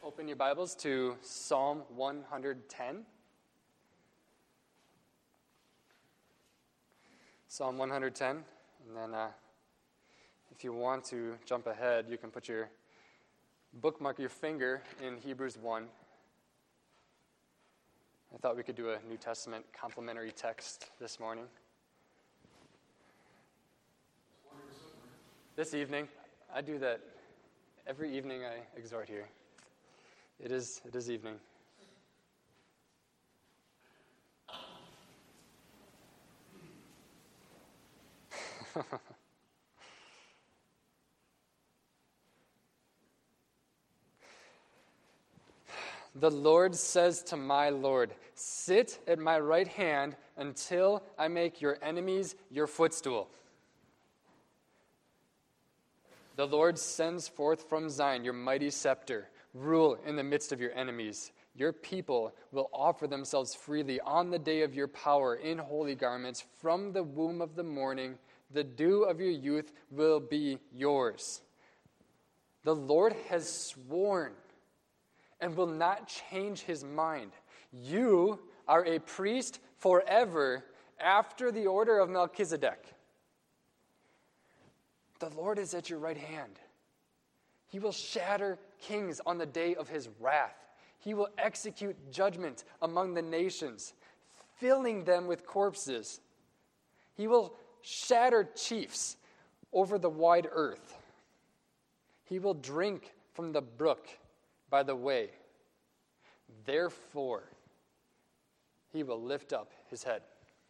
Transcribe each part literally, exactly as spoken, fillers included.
open your Bibles to Psalm one ten. Psalm one ten. And then uh, if you want to jump ahead, you can put your bookmark your finger in Hebrews one. I thought we could do a New Testament complementary text this morning. This evening. I do that every evening I exhort here. It is it is evening. The Lord says to my Lord, "Sit at my right hand until I make your enemies your footstool." The Lord sends forth from Zion your mighty scepter. Rule in the midst of your enemies. Your people will offer themselves freely on the day of your power in holy garments. From the womb of the morning, the dew of your youth will be yours. The Lord has sworn and will not change his mind. You are a priest forever after the order of Melchizedek. The Lord is at your right hand. He will shatter kings on the day of his wrath. He will execute judgment among the nations, filling them with corpses. He will shatter chiefs over the wide earth. He will drink from the brook by the way. Therefore, he will lift up his head.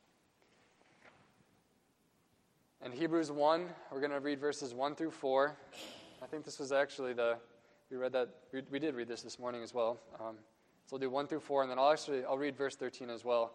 In Hebrews one, we're going to read verses one through four. I think this was actually the, we read that, we, we did read this this morning as well. Um, so we'll do one through four, and then I'll actually, I'll read verse thirteen as well.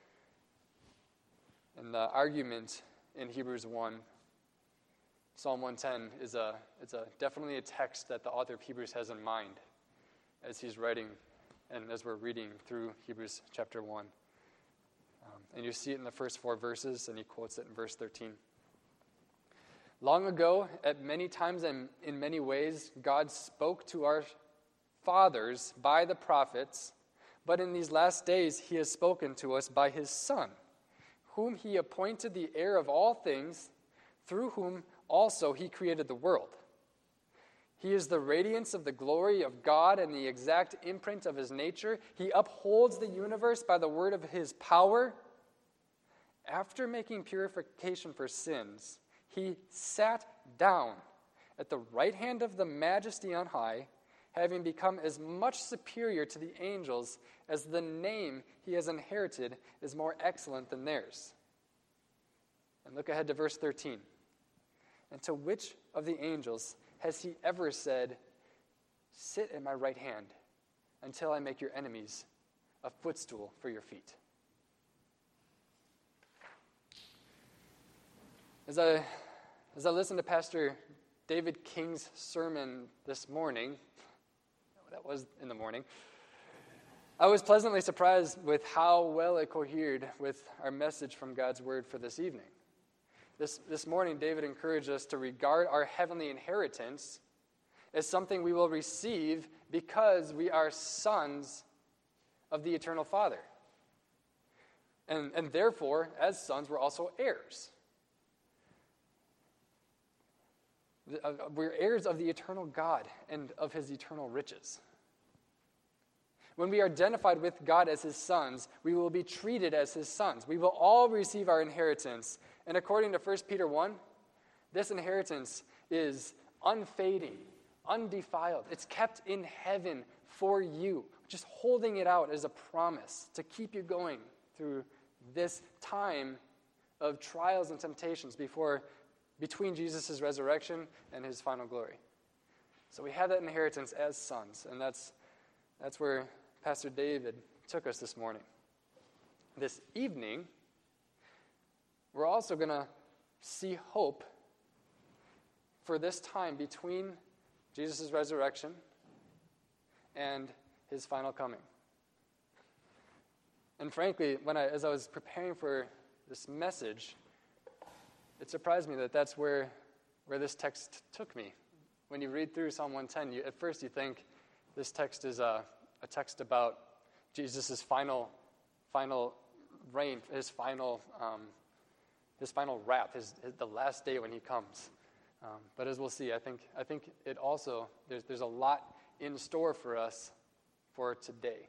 And the argument in Hebrews one, Psalm one ten, is a, it's a definitely a text that the author of Hebrews has in mind as he's writing and as we're reading through Hebrews chapter one. Um, and you see it in the first four verses, and he quotes it in verse thirteen. Long ago, at many times and in many ways, God spoke to our fathers by the prophets, but in these last days he has spoken to us by his Son, whom he appointed the heir of all things, through whom also he created the world. He is the radiance of the glory of God and the exact imprint of his nature. He upholds the universe by the word of his power. After making purification for sins, he sat down at the right hand of the Majesty on high, having become as much superior to the angels as the name he has inherited is more excellent than theirs. And look ahead to verse thirteen. And to which of the angels has he ever said, "Sit at my right hand until I make your enemies a footstool for your feet"? As I As I listened to Pastor David King's sermon this morning, that was in the morning, I was pleasantly surprised with how well it cohered with our message from God's Word for this evening. This, this morning, David encouraged us to regard our heavenly inheritance as something we will receive because we are sons of the eternal Father. And, and therefore, as sons, we're also heirs. We're heirs of the eternal God and of his eternal riches. When we are identified with God as his sons, we will be treated as his sons. We will all receive our inheritance. And according to First Peter one, this inheritance is unfading, undefiled. It's kept in heaven for you, just holding it out as a promise to keep you going through this time of trials and temptations before between Jesus' resurrection and his final glory. So we have that inheritance as sons, and that's that's where Pastor David took us this morning. This evening, we're also going to see hope for this time between Jesus' resurrection and his final coming. And frankly, when I, as I was preparing for this message, it surprised me that that's where, where this text took me. When you read through Psalm one ten, you, at first you think, This text is a, a text about Jesus' final, final reign, his final, um, his final wrath, his, his the last day when he comes. Um, but as we'll see, I think I think it also there's there's a lot in store for us for today.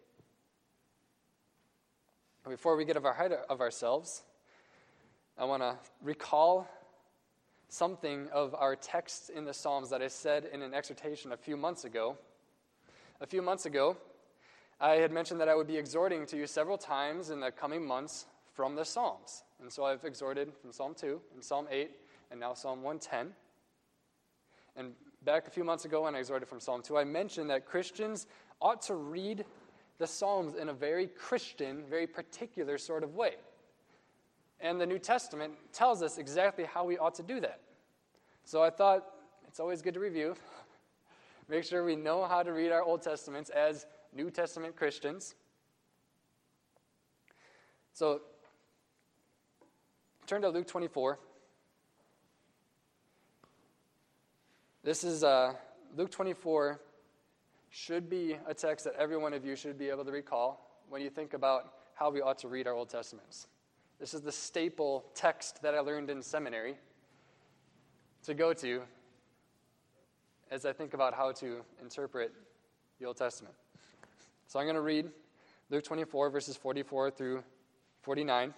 Before we get ahead of ourselves, I want to recall something of our text in the Psalms that I said in an exhortation a few months ago. A few months ago, I had mentioned that I would be exhorting to you several times in the coming months from the Psalms. And so I've exhorted from Psalm two and Psalm eight and now Psalm one ten. And back a few months ago when I exhorted from Psalm two, I mentioned that Christians ought to read the Psalms in a very Christian, very particular sort of way. And the New Testament tells us exactly how we ought to do that. So I thought it's always good to review. Make sure we know how to read our Old Testaments as New Testament Christians. So turn to Luke twenty-four. This is uh, Luke twenty-four should be a text that every one of you should be able to recall when you think about how we ought to read our Old Testaments. This is the staple text that I learned in seminary to go to as I think about how to interpret the Old Testament. So I'm going to read Luke twenty-four, verses forty-four through forty-nine.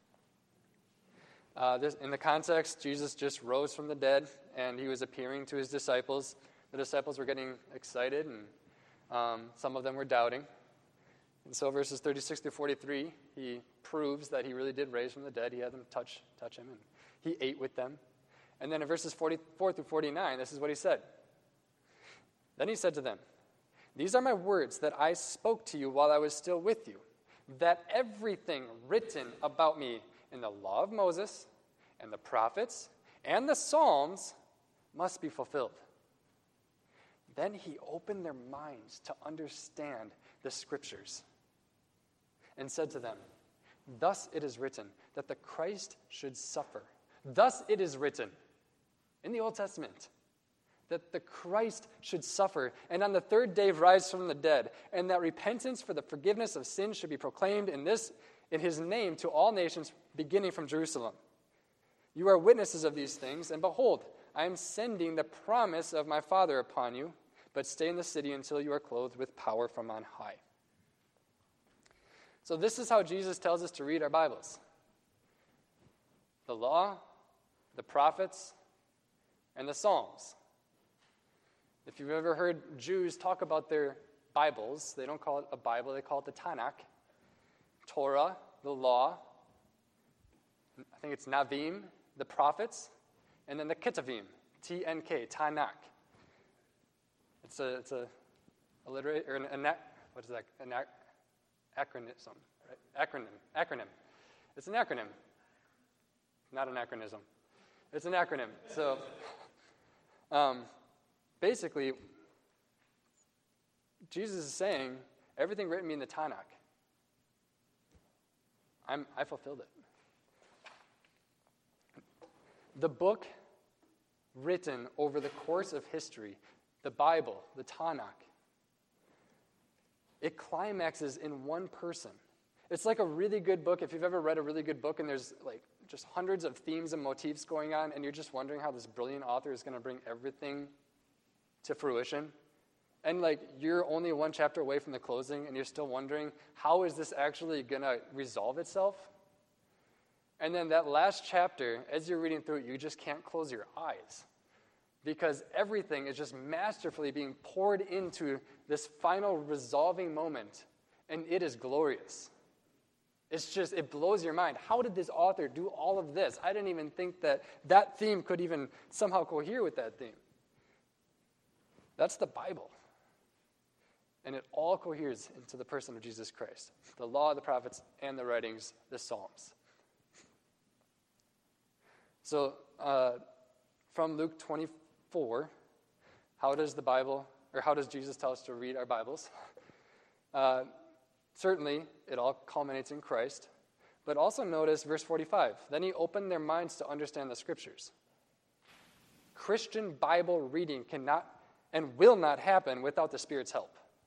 Uh, this, in the context, Jesus just rose from the dead, and he was appearing to his disciples. The disciples were getting excited, and um, some of them were doubting. And so verses thirty-six through forty-three, he proves that he really did raise from the dead. He had them touch, touch him, and he ate with them. And then in verses forty-four through forty-nine, this is what he said. Then he said to them, "These are my words that I spoke to you while I was still with you, that everything written about me in the law of Moses and the prophets and the Psalms must be fulfilled." Then he opened their minds to understand the Scriptures and said to them, "Thus it is written that the Christ should suffer. Thus it is written in the Old Testament that the Christ should suffer and on the third day rise from the dead, and that repentance for the forgiveness of sins should be proclaimed in this in his name to all nations, beginning from Jerusalem. You are witnesses of these things, and behold, I am sending the promise of my Father upon you, but stay in the city until you are clothed with power from on high." So this is how Jesus tells us to read our Bibles. The law, the prophets, and the Psalms. If you've ever heard Jews talk about their Bibles, they don't call it a Bible, they call it the Tanakh. Torah, the law, I think it's Navim, the prophets, and then the Ketuvim, T N K, Tanakh. It's a it's a alliterate or an, an what is that? An ac, acronym, right? Acronym, acronym. It's an acronym, not an anachronism. It's an acronym. So, um, basically, Jesus is saying everything written me in the Tanakh, I'm, I fulfilled it. The book written over the course of history, the Bible, the Tanakh, it climaxes in one person. It's like a really good book. If you've ever read a really good book and there's like just hundreds of themes and motifs going on, and you're just wondering how this brilliant author is going to bring everything to fruition, and like you're only one chapter away from the closing, and you're still wondering, how is this actually going to resolve itself? And then that last chapter, as you're reading through it, you just can't close your eyes, because everything is just masterfully being poured into this final resolving moment, and it is glorious. It's just, it blows your mind. How did this author do all of this? I didn't even think that that theme could even somehow cohere with that theme. That's the Bible. And it all coheres into the person of Jesus Christ. The law, the prophets, and the writings, the Psalms. So, uh, from Luke twenty-four, how does the Bible, or how does Jesus tell us to read our Bibles? Uh, certainly, it all culminates in Christ. But also notice verse forty-five. Then he opened their minds to understand the Scriptures. Christian Bible reading cannot and will not happen without the Spirit's help.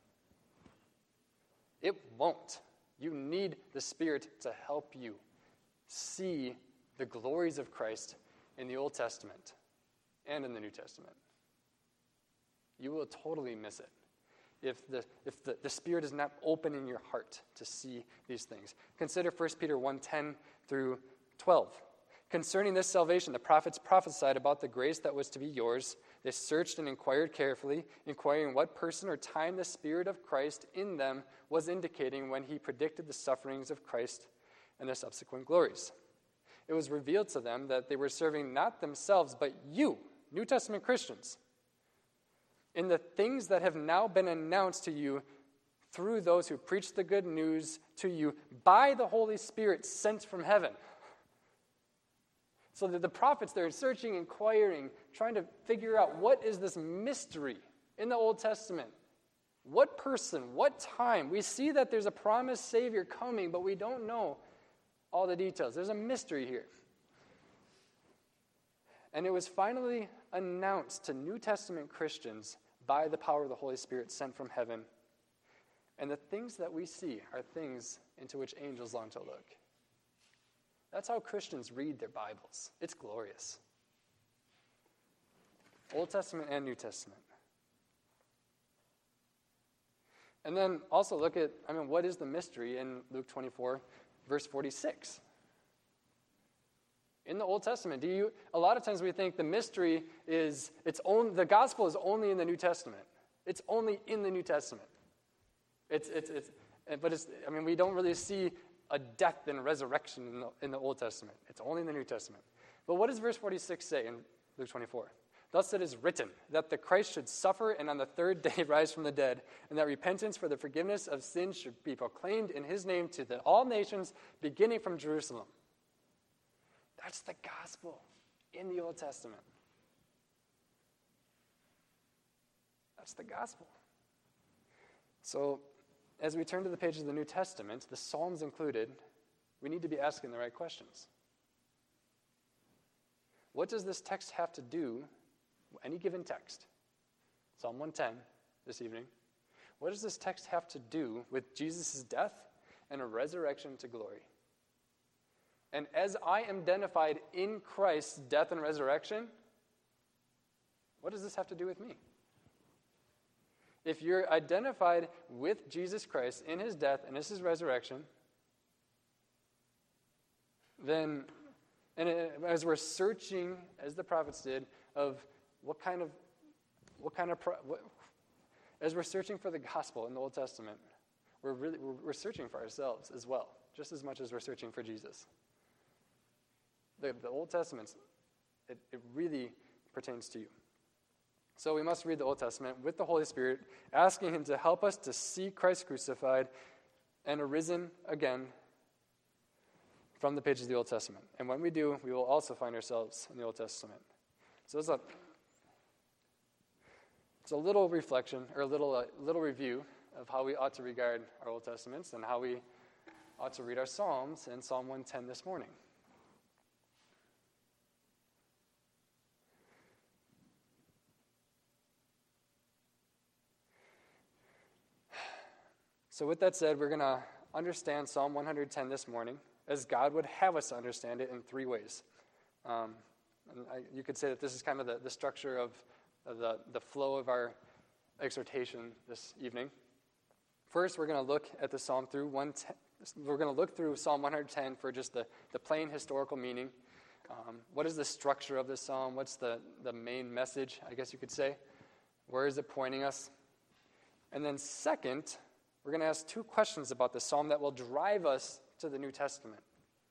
It won't. You need the Spirit to help you see the glories of Christ in the Old Testament and in the New Testament. You will totally miss it if the if the, the Spirit is not open in your heart to see these things. Consider First Peter one ten through twelve. Concerning this salvation, the prophets prophesied about the grace that was to be yours. They searched and inquired carefully, inquiring what person or time the Spirit of Christ in them was indicating when he predicted the sufferings of Christ and their subsequent glories. It was revealed to them that they were serving not themselves, but you, New Testament Christians, in the things that have now been announced to you through those who preach the good news to you by the Holy Spirit sent from heaven. So that the prophets, they're searching, inquiring, trying to figure out what is this mystery in the Old Testament. What person, what time? We see that there's a promised Savior coming, but we don't know all the details. There's a mystery here. And it was finally announced to New Testament Christians by the power of the Holy Spirit sent from heaven. And the things that we see are things into which angels long to look. That's how Christians read their Bibles. It's glorious. Old Testament and New Testament. And then also look at, I mean, what is the mystery in Luke twenty-four, verse forty-six? In the Old Testament, do you, a lot of times we think the mystery is, it's only, the gospel is only in the New Testament. It's only in the New Testament. It's, it's, it's, but it's, I mean, we don't really see a death and resurrection in the, in the Old Testament. It's only in the New Testament. But what does verse forty-six say in Luke twenty-four? Thus it is written, that the Christ should suffer and on the third day rise from the dead, and that repentance for the forgiveness of sins should be proclaimed in his name to the, all nations, beginning from Jerusalem. That's the gospel in the Old Testament. That's the gospel. So, as we turn to the pages of the New Testament, the Psalms included, we need to be asking the right questions. What does this text have to do, any given text, Psalm one ten this evening, what does this text have to do with Jesus' death and a resurrection to glory? And as I am identified in Christ's death and resurrection, what does this have to do with me? If you're identified with Jesus Christ in his death and his resurrection, then, and as we're searching, as the prophets did, of what kind of, what kind of, what, as we're searching for the gospel in the Old Testament, we're really we're, we're searching for ourselves as well, just as much as we're searching for Jesus. The, the Old Testament, it, it really pertains to you. So we must read the Old Testament with the Holy Spirit, asking him to help us to see Christ crucified and arisen again from the pages of the Old Testament. And when we do, we will also find ourselves in the Old Testament. So it's a, it's a little reflection, or a little, uh, little review of how we ought to regard our Old Testaments and how we ought to read our Psalms in Psalm one ten this morning. So with that said, we're going to understand Psalm one ten this morning as God would have us to understand it in three ways. Um, and I, you could say that this is kind of the, the structure of, of the, the flow of our exhortation this evening. First, we're going to look at the Psalm through one ten. We're going to look through Psalm one ten for just the, the plain historical meaning. Um, what is the structure of this psalm? What's the, the main message, I guess you could say? Where is it pointing us? And then second, we're going to ask two questions about the psalm that will drive us to the New Testament.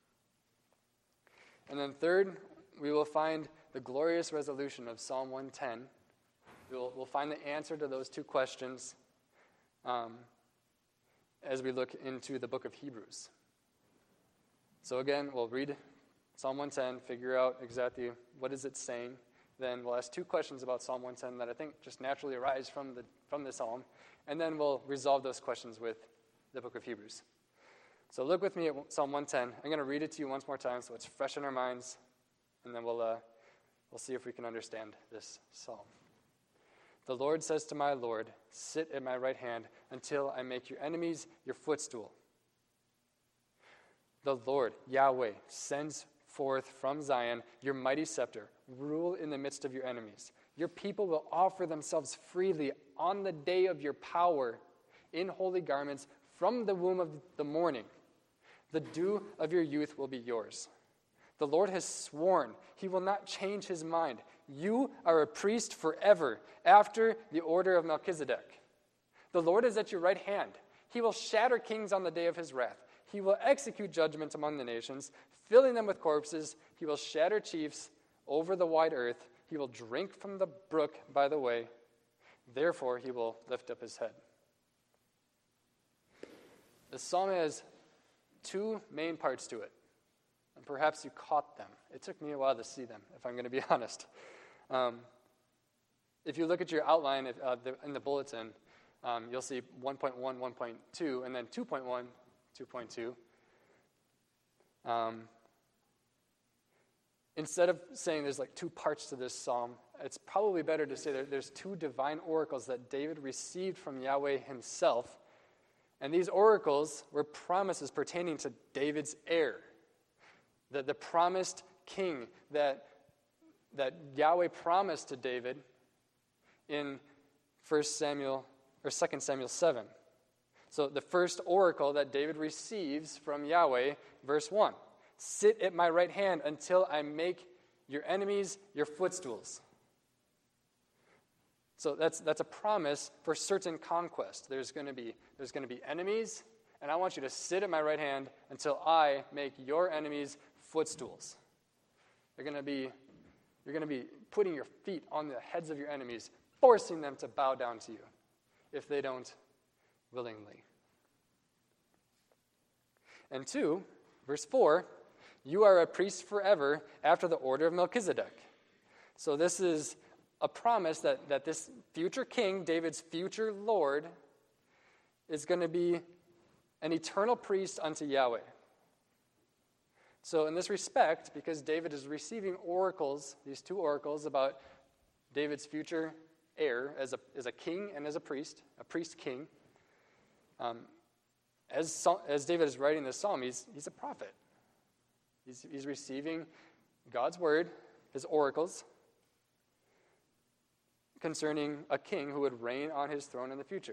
And then third, we will find the glorious resolution of Psalm one ten. We'll, we'll find the answer to those two questions um, as we look into the book of Hebrews. So again, we'll read Psalm one ten, figure out exactly what is it saying. Then we'll ask two questions about Psalm one ten that I think just naturally arise from the from the psalm. And then we'll resolve those questions with the book of Hebrews. So look with me at Psalm one ten. I'm going to read it to you once more time so it's fresh in our minds. And then we'll uh, we'll see if we can understand this psalm. The Lord says to my Lord, sit at my right hand until I make your enemies your footstool. The Lord, Yahweh, sends forth from Zion your mighty scepter. Rule in the midst of your enemies. Your people will offer themselves freely on the day of your power in holy garments from the womb of the morning. The dew of your youth will be yours. The Lord has sworn he will not change his mind. You are a priest forever, after the order of Melchizedek. The Lord is at your right hand. He will shatter kings on the day of his wrath. He will execute judgment among the nations, filling them with corpses. He will shatter chiefs over the wide earth. He will drink from the brook by the way. Therefore, he will lift up his head. The psalm has two main parts to it. And perhaps you caught them. It took me a while to see them, if I'm going to be honest. Um, if you look at your outline if, uh, the, in the bulletin, um, you'll see one point one, one point two, and then two point one, two point two. Um, instead of saying there's like two parts to this psalm, it's probably better to say that there's two divine oracles that David received from Yahweh himself. And these oracles were promises pertaining to David's heir, the, the promised king that, that Yahweh promised to David in First Samuel or Second Samuel seven. So the first oracle that David receives from Yahweh, verse one, sit at my right hand until I make your enemies your footstools. So that's that's a promise for certain conquest. There's going to be there's going to be enemies, and I want you to sit at my right hand until I make your enemies footstools. You're going to be you're going to be putting your feet on the heads of your enemies, forcing them to bow down to you if they don't willingly. And two, verse four, you are a priest forever after the order of Melchizedek. So this is a promise that, that this future king, David's future Lord, is going to be an eternal priest unto Yahweh. So in this respect, because David is receiving oracles, these two oracles about David's future heir as a, as a king and as a priest, a priest-king, um, as, as David is writing this psalm, he's, he's a prophet. He's, he's receiving God's word, his oracles, concerning a king who would reign on his throne in the future.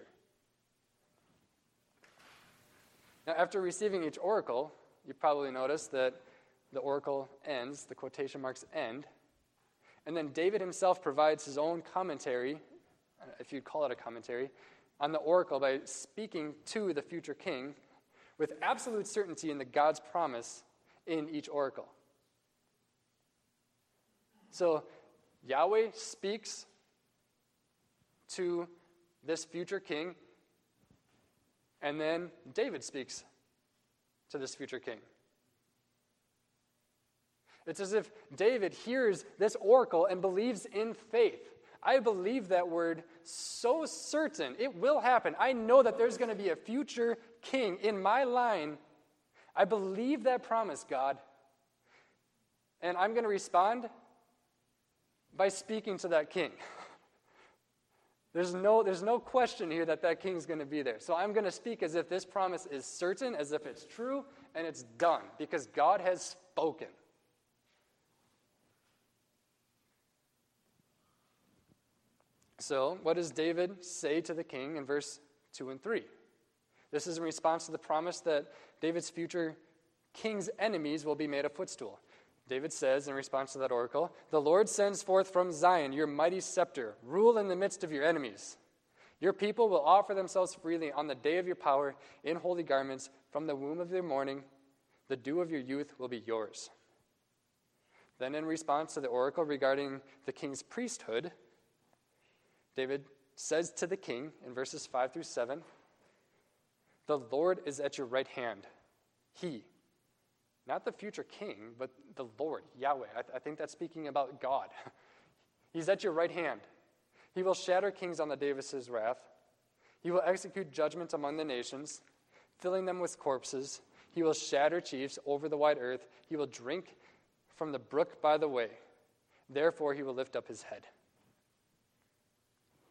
Now, after receiving each oracle, you probably noticed that the oracle ends, the quotation marks end, and then David himself provides his own commentary, if you'd call it a commentary, on the oracle by speaking to the future king with absolute certainty in the God's promise in each oracle. So, Yahweh speaks to this future king, and then David speaks to this future king. It's as if David hears this oracle and believes in faith. I believe that word so certain. It will happen. I know that there's going to be a future king in my line. I believe that promise, God. And I'm going to respond by speaking to that king. There's no, there's no question here that that king's going to be there. So I'm going to speak as if this promise is certain, as if it's true, and it's done, because God has spoken. So, what does David say to the king in verse two and three? This is in response to the promise that David's future king's enemies will be made a footstool. David says in response to that oracle, the Lord sends forth from Zion your mighty scepter. Rule in the midst of your enemies. Your people will offer themselves freely on the day of your power in holy garments from the womb of their morning. The dew of your youth will be yours. Then in response to the oracle regarding the king's priesthood, David says to the king in verses five through seven, the Lord is at your right hand. He, not the future king, but the Lord, Yahweh. I, th- I think that's speaking about God. He's at your right hand. He will shatter kings on the day of his wrath. He will execute judgment among the nations, filling them with corpses. He will shatter chiefs over the wide earth. He will drink from the brook by the way. Therefore he will lift up his head.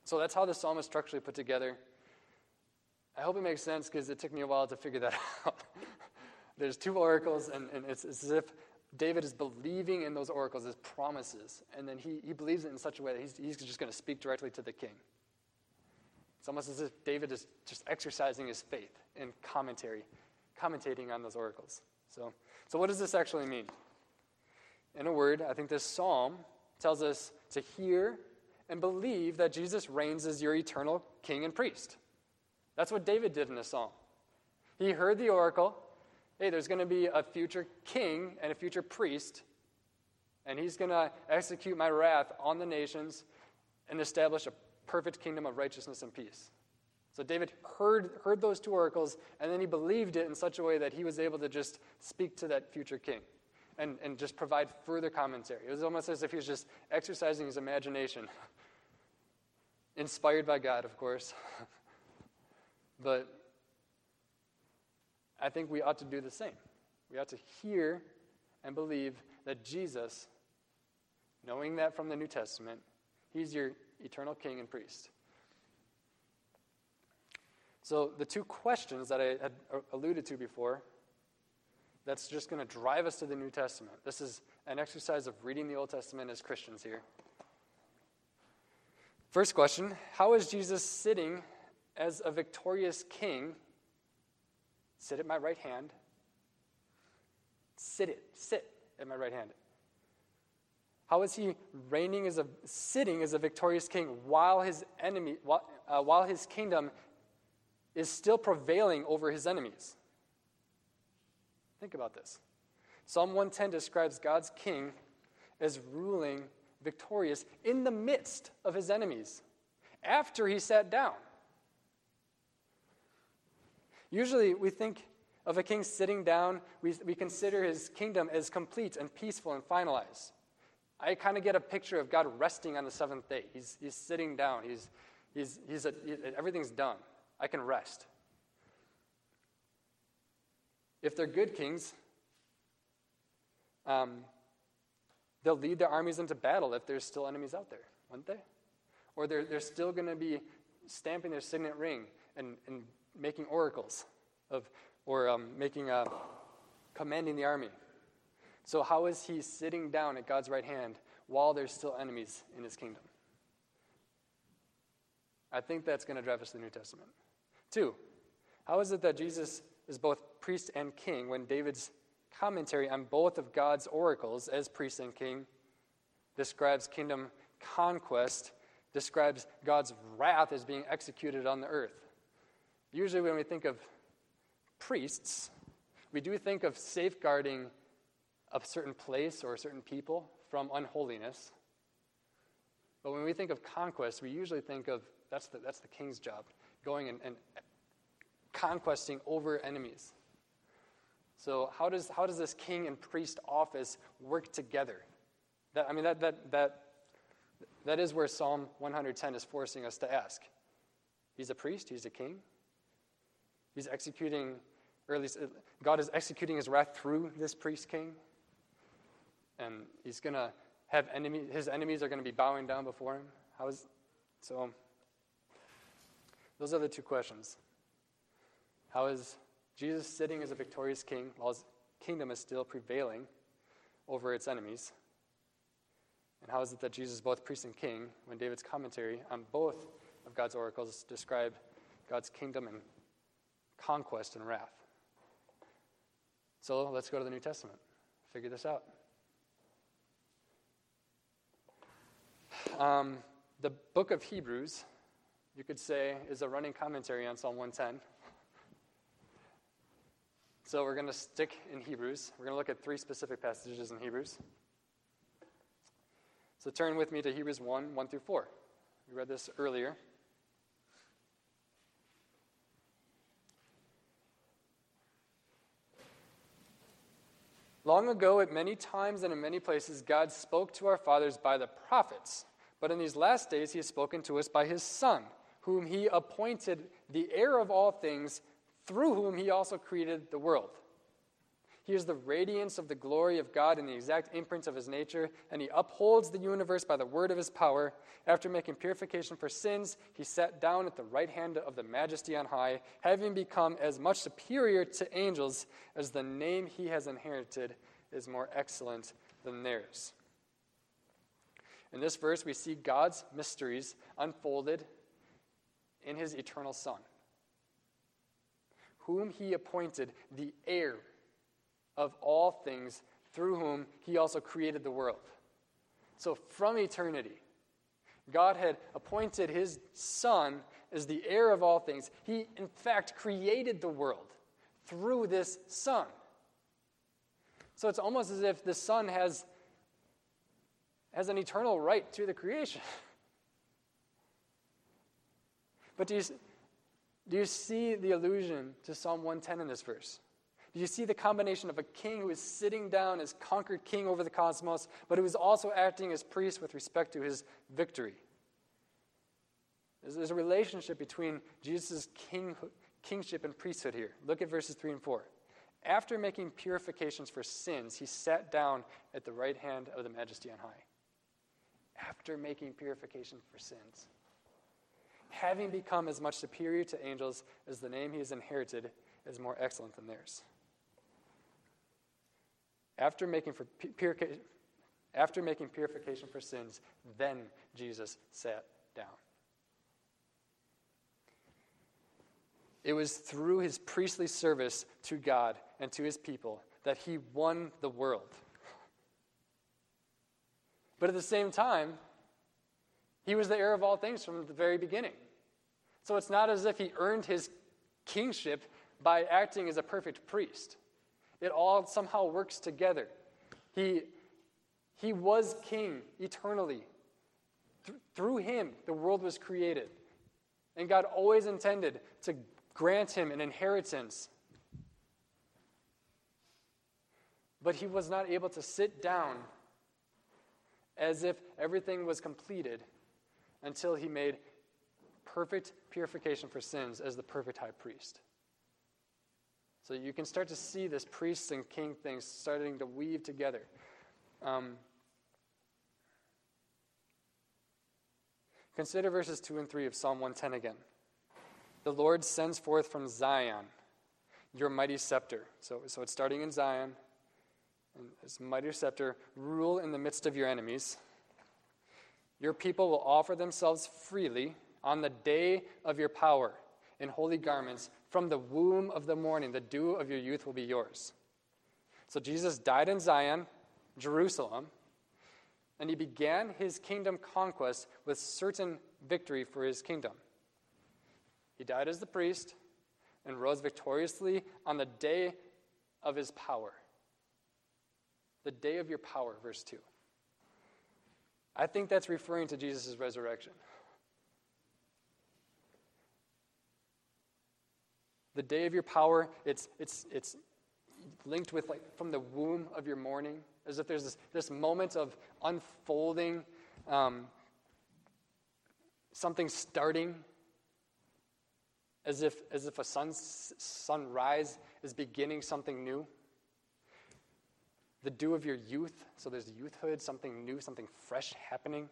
So that's how the psalm is structurally put together. I hope it makes sense because it took me a while to figure that out. There's two oracles, and, and it's, it's as if David is believing in those oracles as promises, and then he, he believes it in such a way that he's, he's just going to speak directly to the king. It's almost as if David is just exercising his faith in commentary, commentating on those oracles. So, so what does this actually mean? In a word, I think this psalm tells us to hear and believe that Jesus reigns as your eternal king and priest. That's what David did in this psalm. He heard the oracle. Hey, there's going to be a future king and a future priest, and he's going to execute my wrath on the nations and establish a perfect kingdom of righteousness and peace. So David heard, heard those two oracles, and then he believed it in such a way that he was able to just speak to that future king and, and just provide further commentary. It was almost as if he was just exercising his imagination, inspired by God, of course. But I think we ought to do the same. We ought to hear and believe that Jesus, knowing that from the New Testament, he's your eternal king and priest. So the two questions that I had alluded to before, that's just going to drive us to the New Testament. This is an exercise of reading the Old Testament as Christians here. First question, how is Jesus sitting as a victorious king? Sit at my right hand. Sit it. Sit at my right hand. How is he reigning as a sitting as a victorious king while his enemy, while, uh, while his kingdom is still prevailing over his enemies? Think about this. Psalm one ten describes God's king as ruling victorious in the midst of his enemies after he sat down. Usually we think of a king sitting down, we, we consider his kingdom as complete and peaceful and finalized. I kind of get a picture of God resting on the seventh day. He's, he's sitting down. He's, he's, he's a, he, everything's done. I can rest. If they're good kings, um, they'll lead their armies into battle if there's still enemies out there, wouldn't they? Or they're, they're still going to be stamping their signet ring and, and making oracles of, or um, making a, commanding the army. So how is he sitting down at God's right hand while there's still enemies in his kingdom? I think that's going to drive us to the New Testament. Two, how is it that Jesus is both priest and king when David's commentary on both of God's oracles as priest and king describes kingdom conquest, describes God's wrath as being executed on the earth? Usually when we think of priests, we do think of safeguarding a certain place or a certain people from unholiness. But when we think of conquest, we usually think of that's the, that's the king's job, going and, and conquesting over enemies. So how does how does this king and priest office work together? That, I mean, that that that that is where Psalm one ten is forcing us to ask. He's a priest, he's a king. He's executing, or at least God is executing his wrath through this priest king. And he's going to have enemies, his enemies are going to be bowing down before him. How is, so, those are the two questions. How is Jesus sitting as a victorious king while his kingdom is still prevailing over its enemies? And how is it that Jesus is both priest and king when David's commentary on both of God's oracles describe God's kingdom and conquest and wrath? So let's go to the New Testament. Figure this out. Um, the book of Hebrews, you could say, is a running commentary on Psalm one ten. So we're going to stick in Hebrews. We're going to look at three specific passages in Hebrews. So turn with me to Hebrews one, one through four. We read this earlier. Long ago, at many times and in many places, God spoke to our fathers by the prophets. But in these last days, he has spoken to us by his Son, whom he appointed the heir of all things, through whom he also created the world. He is the radiance of the glory of God and the exact imprint of his nature, and he upholds the universe by the word of his power. After making purification for sins, he sat down at the right hand of the Majesty on high, having become as much superior to angels as the name he has inherited is more excellent than theirs. In this verse, we see God's mysteries unfolded in his eternal Son, whom he appointed the heir of all things, through whom he also created the world. So from eternity, God had appointed his Son as the heir of all things. He, in fact, created the world through this Son. So it's almost as if the Son has, has an eternal right to the creation. But do you, do you see the allusion to Psalm one ten in this verse? Do you see the combination of a king who is sitting down as conquered king over the cosmos, but who is also acting as priest with respect to his victory? There's a relationship between Jesus' king, kingship and priesthood here. Look at verses three and four. After making purifications for sins, he sat down at the right hand of the Majesty on high. After making purification for sins. Having become as much superior to angels as the name he has inherited is more excellent than theirs. After making, for purica- after making purification for sins, then Jesus sat down. It was through his priestly service to God and to his people that he won the world. But at the same time, he was the heir of all things from the very beginning. So it's not as if he earned his kingship by acting as a perfect priest. It all somehow works together. He, he was king eternally. Th- through him, the world was created. And God always intended to grant him an inheritance. But he was not able to sit down as if everything was completed until he made perfect purification for sins as the perfect high priest. So you can start to see this priest and king thing starting to weave together. Um, consider verses two and three of Psalm one ten again. The Lord sends forth from Zion your mighty scepter. So, so it's starting in Zion. And this mighty scepter, rule in the midst of your enemies. Your people will offer themselves freely on the day of your power in holy garments. From the womb of the morning, the dew of your youth will be yours. So Jesus died in Zion, Jerusalem, and he began his kingdom conquest with certain victory for his kingdom. He died as the priest and rose victoriously on the day of his power. The day of your power, verse two. I think that's referring to Jesus' resurrection. The day of your power, it's it's it's linked with like from the womb of your morning, as if there's this, this moment of unfolding, um, something starting, as if as if a sun, sunrise is beginning something new. The dew of your youth, so there's youthhood, something new, something fresh happening.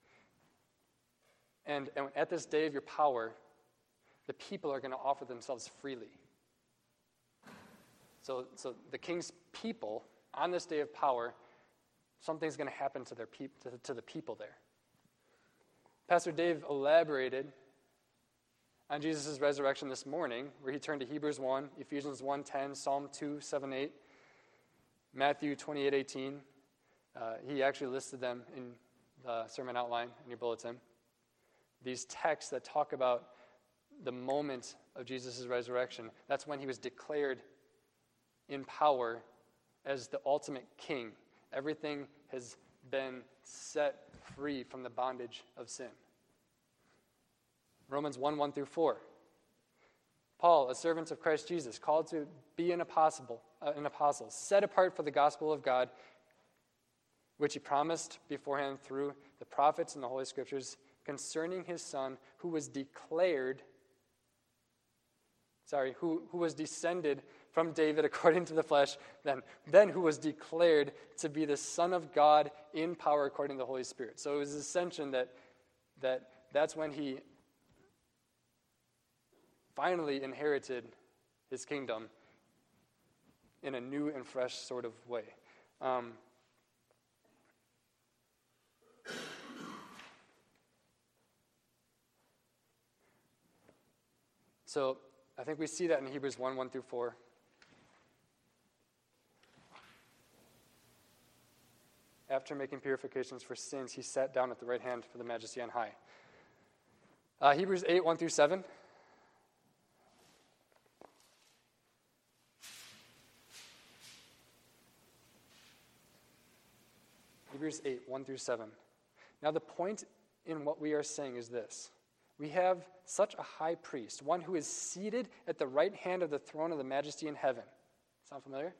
And, and at this day of your power, the people are going to offer themselves freely. So, so the king's people, on this day of power, something's going to happen to their peop, to, to the people there. Pastor Dave elaborated on Jesus' resurrection this morning, where he turned to Hebrews one, Ephesians one ten, Psalm two, seven, eight, Matthew twenty-eight, eighteen. Uh, he actually listed them in the sermon outline in your bulletin. These texts that talk about the moment of Jesus' resurrection, that's when he was declared in power as the ultimate king. Everything has been set free from the bondage of sin. Romans one, one through four. Paul, a servant of Christ Jesus, called to be an apostle, uh, an apostle, set apart for the gospel of God, which he promised beforehand through the prophets and the Holy Scriptures concerning his Son, who was declared, sorry, who, who was descended from David according to the flesh, then, then who was declared to be the Son of God in power according to the Holy Spirit. So it was his ascension that, that that's when he finally inherited his kingdom in a new and fresh sort of way. Um, so I think we see that in Hebrews one, one through four. After making purifications for sins, he sat down at the right hand for the majesty on high. Uh, Hebrews eight, one through seven. Hebrews eight, one through seven. Now the point in what we are saying is this. We have such a high priest, one who is seated at the right hand of the throne of the majesty in heaven. Sound familiar?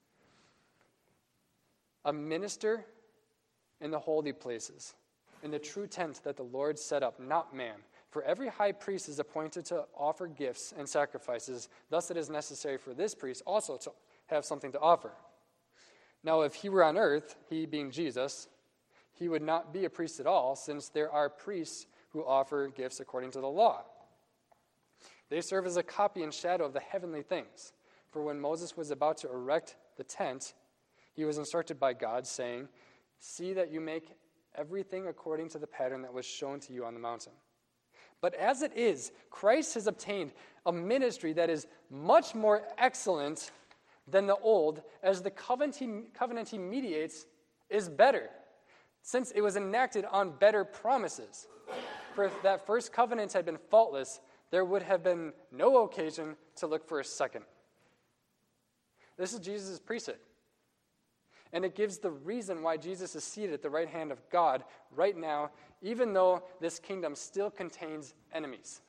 A minister in the holy places, in the true tent that the Lord set up, not man. For every high priest is appointed to offer gifts and sacrifices. Thus it is necessary for this priest also to have something to offer. Now if he were on earth, he being Jesus, he would not be a priest at all, since there are priests who offer gifts according to the law. They serve as a copy and shadow of the heavenly things. For when Moses was about to erect the tent, he was instructed by God, saying, "See that you make everything according to the pattern that was shown to you on the mountain." But as it is, Christ has obtained a ministry that is much more excellent than the old, as the covenant he, covenant he mediates is better, since it was enacted on better promises. For if that first covenant had been faultless, there would have been no occasion to look for a second. This is Jesus' priesthood. And it gives the reason why Jesus is seated at the right hand of God right now, even though this kingdom still contains enemies.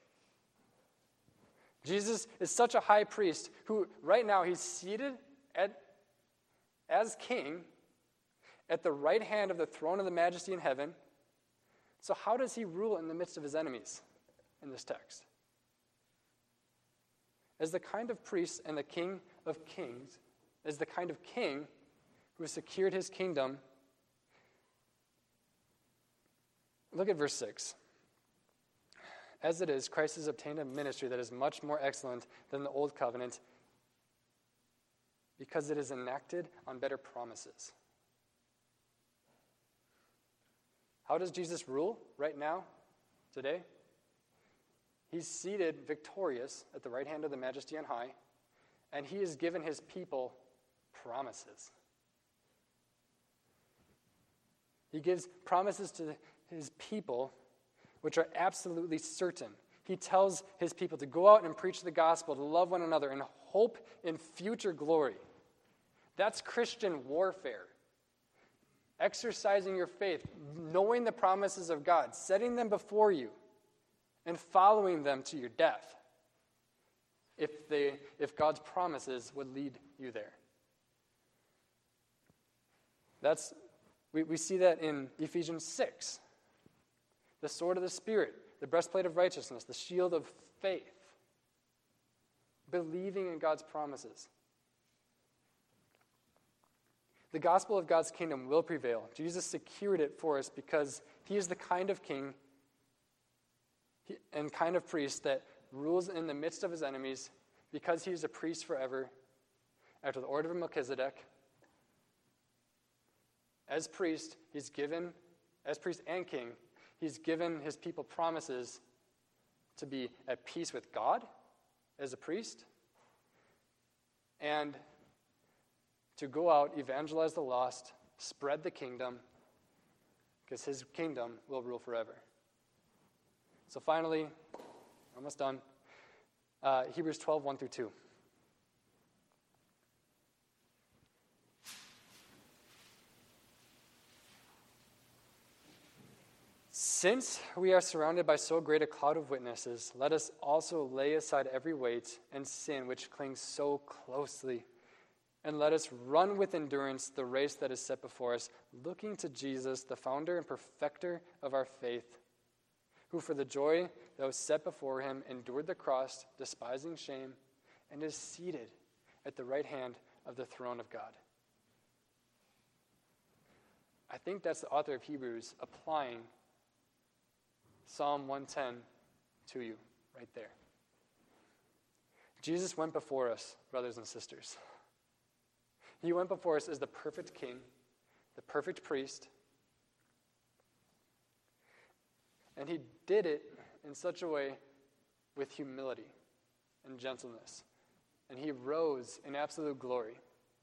Jesus is such a high priest who right now he's seated at, as king at the right hand of the throne of the majesty in heaven. So how does he rule in the midst of his enemies in this text? As the kind of priest and the king of kings, as the kind of king who has secured his kingdom. Look at verse six. As it is, Christ has obtained a ministry that is much more excellent than the old covenant, because it is enacted on better promises. How does Jesus rule right now, today? He's seated victorious at the right hand of the majesty on high, and he has given his people promises. He gives promises to his people which are absolutely certain. He tells his people to go out and preach the gospel, to love one another, and hope in future glory. That's Christian warfare. Exercising your faith, knowing the promises of God, setting them before you, and following them to your death, if they, if God's promises would lead you there. That's we, we see that in Ephesians six. The sword of the Spirit, the breastplate of righteousness, the shield of faith, believing in God's promises. The gospel of God's kingdom will prevail. Jesus secured it for us because he is the kind of king and kind of priest that rules in the midst of his enemies, because he is a priest forever after the order of Melchizedek. As priest, he's given, as priest and king, he's given his people promises to be at peace with God as a priest, and to go out, evangelize the lost, spread the kingdom, because his kingdom will rule forever. So finally, almost done, uh, Hebrews twelve, one through two. Since we are surrounded by so great a cloud of witnesses, let us also lay aside every weight and sin which clings so closely, and let us run with endurance the race that is set before us, looking to Jesus, the founder and perfecter of our faith, who for the joy that was set before him endured the cross, despising shame, and is seated at the right hand of the throne of God. I think that's the author of Hebrews applying Psalm one ten to you right there. Jesus went before us, brothers and sisters. He went before us as the perfect king, the perfect priest, and he did it in such a way with humility and gentleness. And he rose in absolute glory.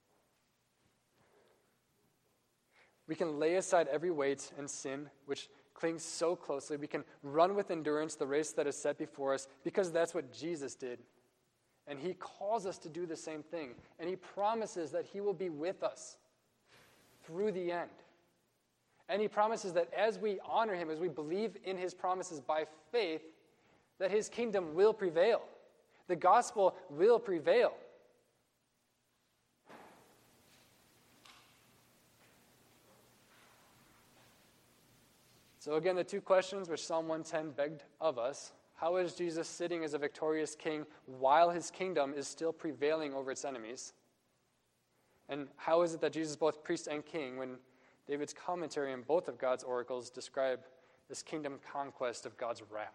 We can lay aside every weight and sin which clings so closely. We can run with endurance the race that is set before us because that's what Jesus did. And he calls us to do the same thing. And he promises that he will be with us through the end. And he promises that as we honor him, as we believe in his promises by faith, that his kingdom will prevail. The gospel will prevail. So again, the two questions which Psalm one ten begged of us: how is Jesus sitting as a victorious king while his kingdom is still prevailing over its enemies? And how is it that Jesus is both priest and king when David's commentary on both of God's oracles describe this kingdom conquest of God's wrath?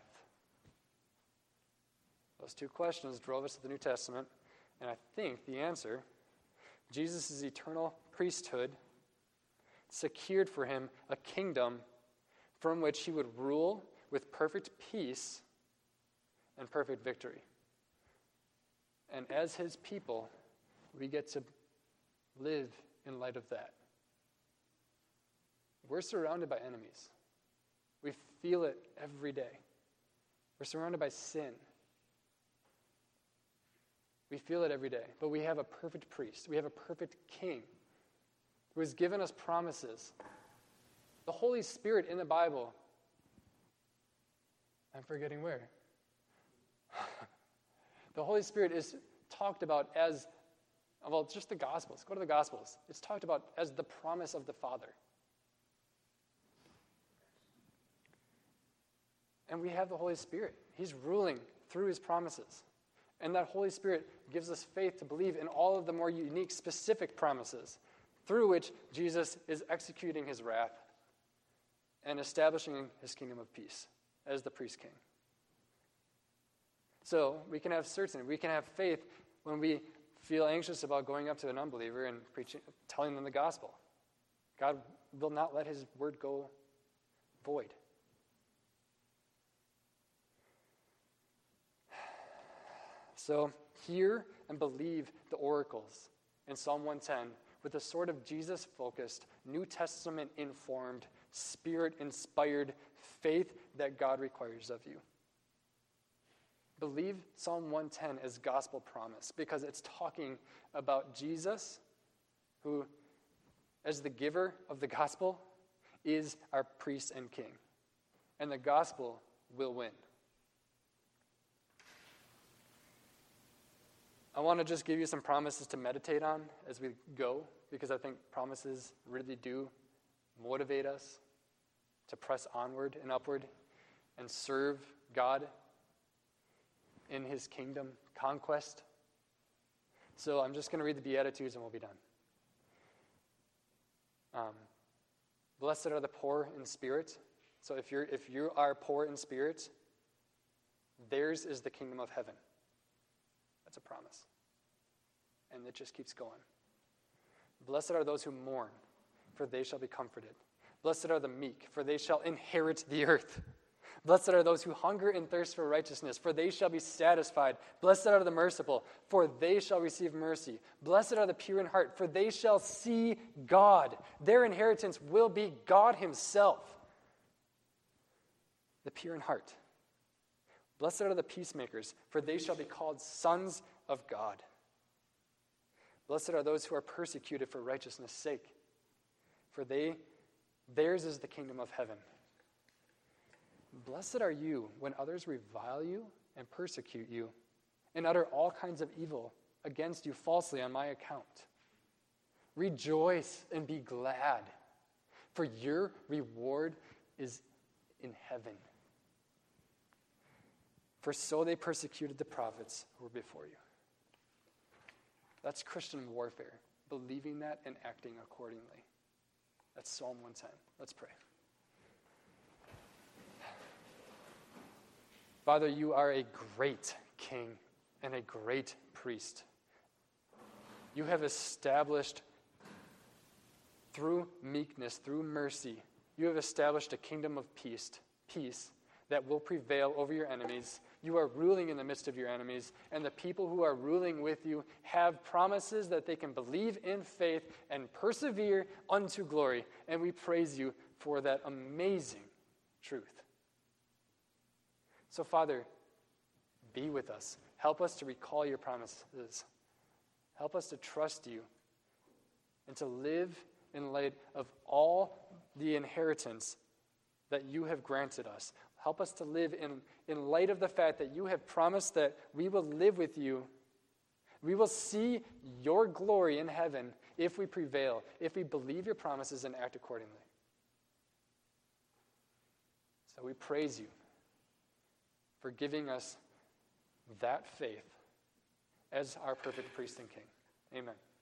Those two questions drove us to the New Testament, and I think the answer, Jesus' eternal priesthood, secured for him a kingdom from which he would rule with perfect peace and perfect victory. And as his people, we get to live in light of that. We're surrounded by enemies. We feel it every day. We're surrounded by sin. We feel it every day. But we have a perfect priest. We have a perfect king who has given us promises. The Holy Spirit in the Bible, I'm forgetting where. The Holy Spirit is talked about as, well, just the Gospels. Go to the Gospels. It's talked about as the promise of the Father. And we have the Holy Spirit. He's ruling through his promises. And that Holy Spirit gives us faith to believe in all of the more unique, specific promises through which Jesus is executing his wrath and establishing his kingdom of peace as the priest king. So we can have certainty, we can have faith when we feel anxious about going up to an unbeliever and preaching, telling them the gospel. God will not let his word go void. So hear and believe the oracles in Psalm one ten with a sort of Jesus-focused, New Testament-informed, Spirit-inspired faith that God requires of you. Believe Psalm one ten as gospel promise because it's talking about Jesus, who, as the giver of the gospel, is our priest and king. And the gospel will win. I want to just give you some promises to meditate on as we go, because I think promises really do motivate us to press onward and upward and serve God in his kingdom conquest. So I'm just going to read the Beatitudes and we'll be done. Um, Blessed are the poor in spirit. So if you're if you are poor in spirit, theirs is the kingdom of heaven. That's a promise. And it just keeps going. Blessed are those who mourn, for they shall be comforted. Blessed are the meek, for they shall inherit the earth. Blessed are those who hunger and thirst for righteousness, for they shall be satisfied. Blessed are the merciful, for they shall receive mercy. Blessed are the pure in heart, for they shall see God. Their inheritance will be God himself. The pure in heart. Blessed are the peacemakers, for they shall be called sons of God. Blessed are those who are persecuted for righteousness' sake, for they, theirs is the kingdom of heaven. Blessed are you when others revile you and persecute you and utter all kinds of evil against you falsely on my account. Rejoice and be glad, for your reward is in heaven. For so they persecuted the prophets who were before you. That's Christian warfare, believing that and acting accordingly. That's Psalm one ten. Let's pray. Father, you are a great king and a great priest. You have established through meekness, through mercy, you have established a kingdom of peace, peace that will prevail over your enemies. You are ruling in the midst of your enemies, and the people who are ruling with you have promises that they can believe in faith and persevere unto glory. And we praise you for that amazing truth. So, Father, be with us. Help us to recall your promises. Help us to trust you and to live in light of all the inheritance that you have granted us. Help us to live in, in light of the fact that you have promised that we will live with you. We will see your glory in heaven if we prevail, if we believe your promises and act accordingly. So we praise you for giving us that faith as our perfect priest and king. Amen.